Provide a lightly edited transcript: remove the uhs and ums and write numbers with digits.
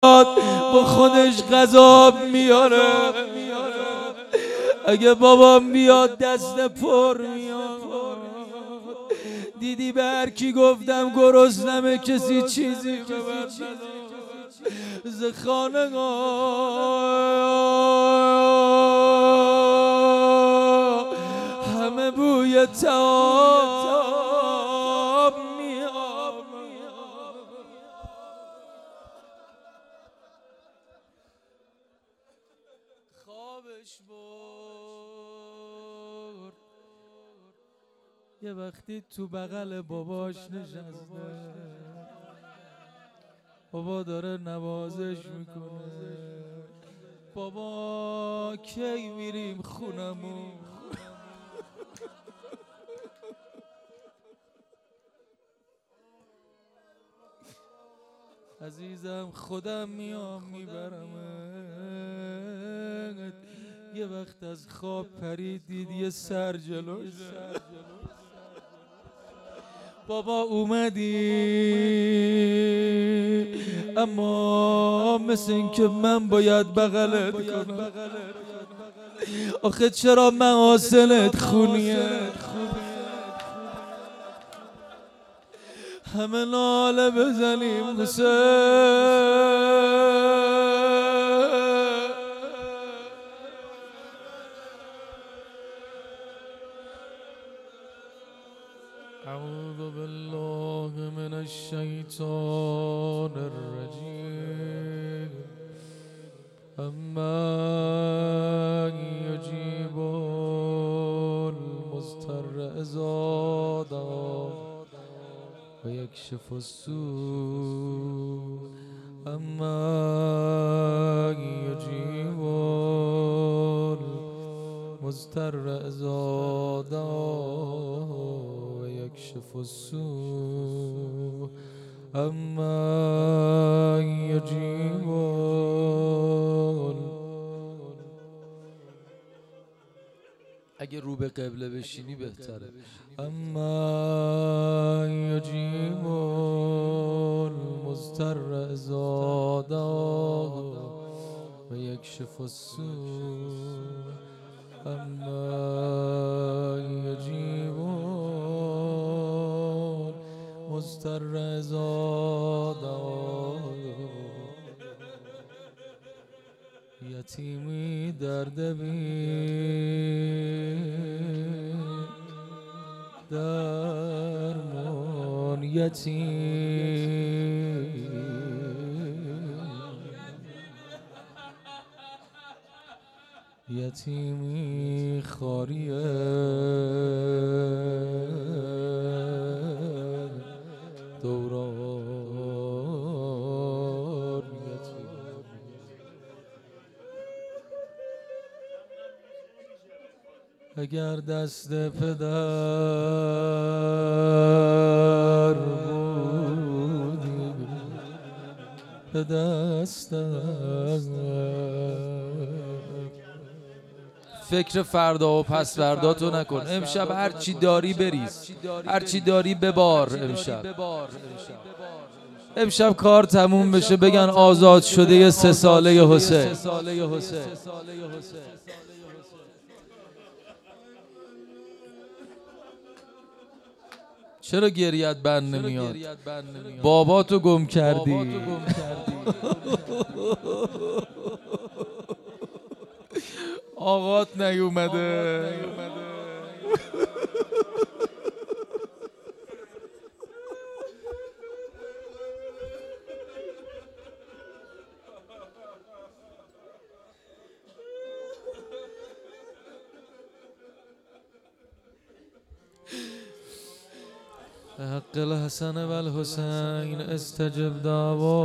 با خودش غذا میاره. اگه بابام بیاد دست پر میاد. دیدی به هر کی گفتم گرسنمه کسی چیزی به من ز خانقاه همه بوی تاب میاد. خوابش برد یه وقتی تو بغل باباش نشسته، بابا داره نوازش میکنه. بابا کی میریم خونمون؟ عزیزم خودم میام میبرمت. یه وقت از خواب پرید دید یه سر جلوش. بابا اومدی اما مثل این که من باید بغلت کنم. آخه چرا محاسنت خونیه؟ همه ناله بزنیم حسین. اعوذ بالله من الشیطان الرجیم. امن یجیب المضطر اذا دعا و یکشف السوء. امن یجیب المضطر اذا دعا و یکشف السوء. امن یجیب اگه رو به قبله بشینی بهتره. اما یجیب المضطر اذا دعا و یکشف السوء. اما یجیب المضطر اذا دعا. یتیمی درد بین درمان یتیم. یتیمی خاریه دوران یتیم. اگر دست پدر بودی به دستم. فکر فردا و پس فردا تو نکن. امشب هر چی داری بریز، هر چی داری ببار. امشب کار تموم بشه بگن آزاد شده یه 3 ساله حسین. چرا گریت بند نمیاد؟ بابا تو گم کردی. آقات نیومده. حق الحسن و الحسین استجب دعوا.